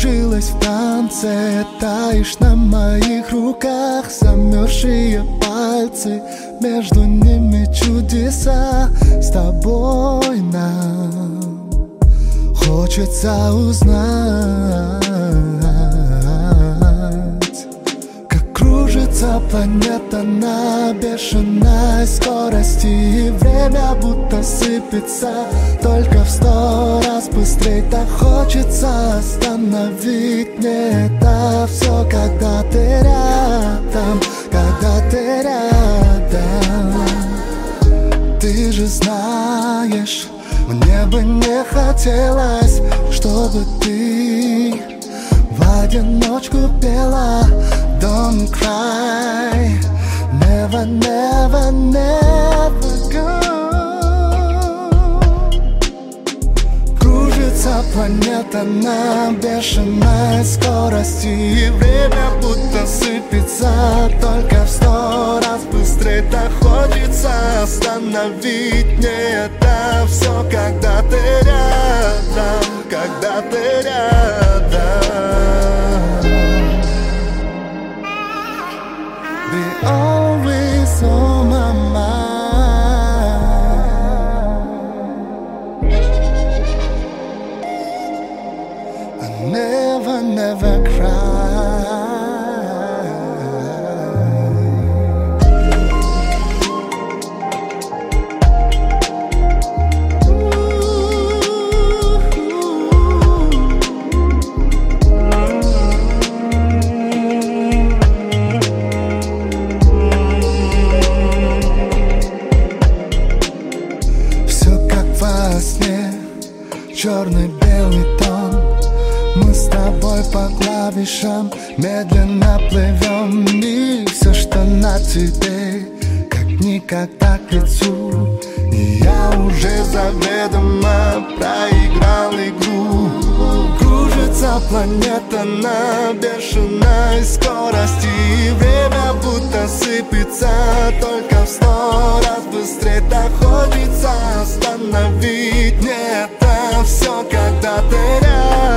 закружилась в танце, таешь на моих руках. Замерзшие пальцы, между ними чудеса. С тобой нам хочется узнать, как кружится планета на бешеной скорости, и время будто сыпется только в 100 раз быстрее. Так хочется остановить мне это все, когда ты рядом, когда ты рядом. Ты же знаешь, мне бы не хотелось, чтобы ты в одиночку пела. Don't cry, never, never, never go. Кружится планета на бешеной скорости, и время будто сыпется только в 100 раз быстрее. Так хочется остановить мне это все, когда ты рядом, когда ты рядом. Be always on my mind. I never, never cry. Черно-белый тон, мы с тобой по клавишам медленно плывем, и все, что на тебе, как никогда к лицу. И я уже заведомо проиграл игру. Кружится планета на бешеной скорости, и время будто сыпется только в 100 раз быстрее. Так хочется остановить мне это все, когда ты рядом.